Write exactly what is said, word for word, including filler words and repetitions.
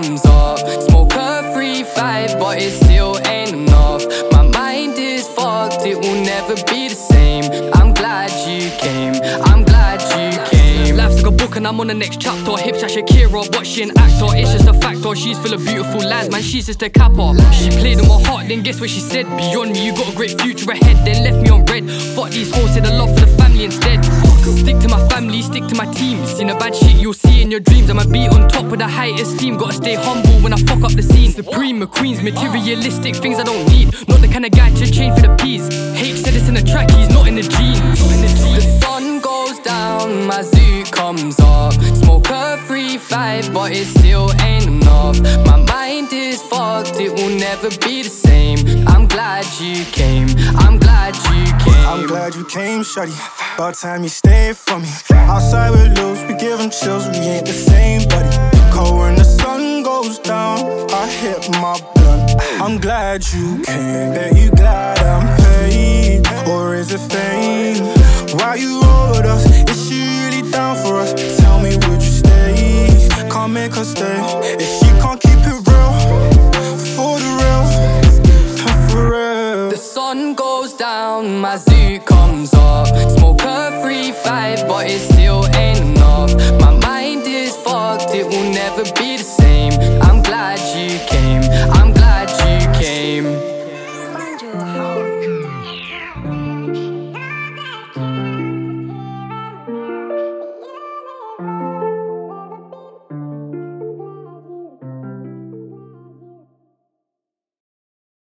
comes up. Smoke a three five, but it still ain't enough. My mind is fucked, it will never be the same. I'm glad you came, I'm glad you came. Life's like a book and I'm on the next chapter. Hips like Shakira, but she an actor. It's just a factor, she's full of beautiful lines, man, she's just a capper. She played in my heart, then guess what she said? Beyond me, you got a great future ahead. Then left me on red. Fuck these hoes, said a love for the family instead. Stick to my family, stick to my team. Seen a bad shit, you'll see in your dreams. I'ma be on top with a high esteem. Gotta stay humble when I fuck up the scene. Supreme, McQueen's materialistic things I don't need. Not the kind of guy to change for the peas. H said it's in the track, he's not in the jeans. The sun goes down, my zoo comes up. Smoke a three five, but it still ain't enough. My mind is fucked, it will never be the same. I'm glad you came, I'm glad you came. I'm glad you came, shawty. About time you stayed for me. Outside with loose, we give them chills, we ain't the same, buddy. Cold when the sun goes down, I hit my blunt. I'm glad you came, bet you glad I'm paid. Or is it fame? Why you roll with us? Is she really down for us? Tell me, would you stay? Can't make her stay. If she can't keep it real, for the real, for real. The sun goes down, my zoo comes up. Smoke a three five, but it still ain't enough. My mind is fucked, it will never be the same. I'm glad you came, I'm glad